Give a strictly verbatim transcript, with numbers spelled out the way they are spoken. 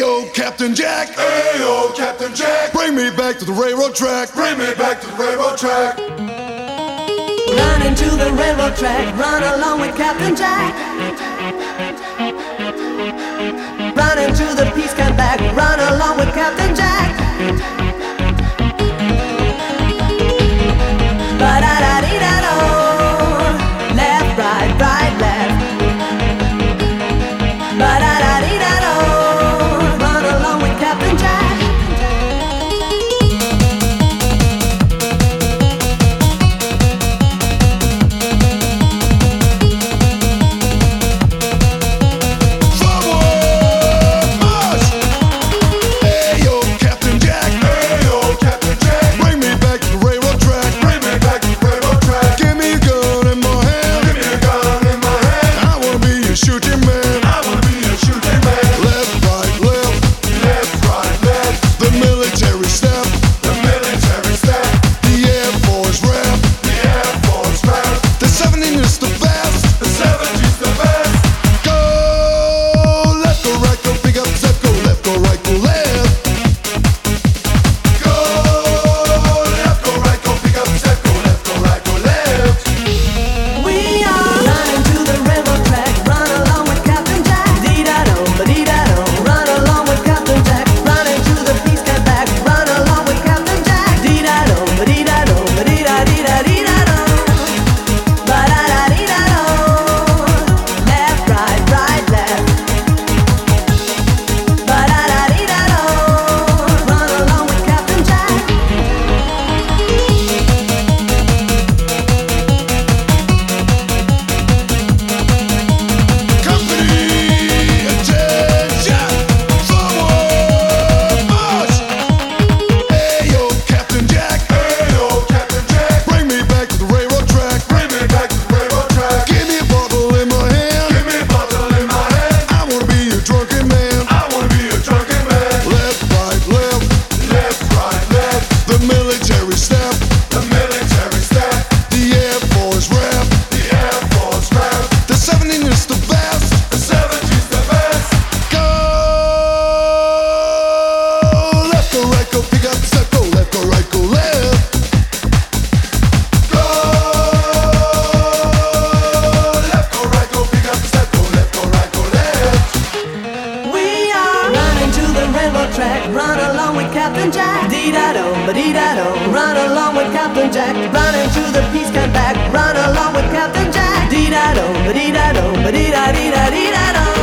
Ayo, Captain Jack. Ayo, Captain Jack. Bring me back to the railroad track. Bring me back to the railroad track. Run into the railroad track. Run along with Captain Jack. Run into the peace camp back. Run along with Captain Jack. Ba-da-da-dee-da-do. Left, right, right, left. Ba-da-da-dee-da-do. Run along with Captain Jack. Run along with Captain Jack. Dee-da-do, ba-dee-da-do. Run along with Captain Jack. Run into the peace camp back. Run along with Captain Jack. Dee-da-do, ba-dee-da-do, ba-dee-da-dee-da-dee-da-do.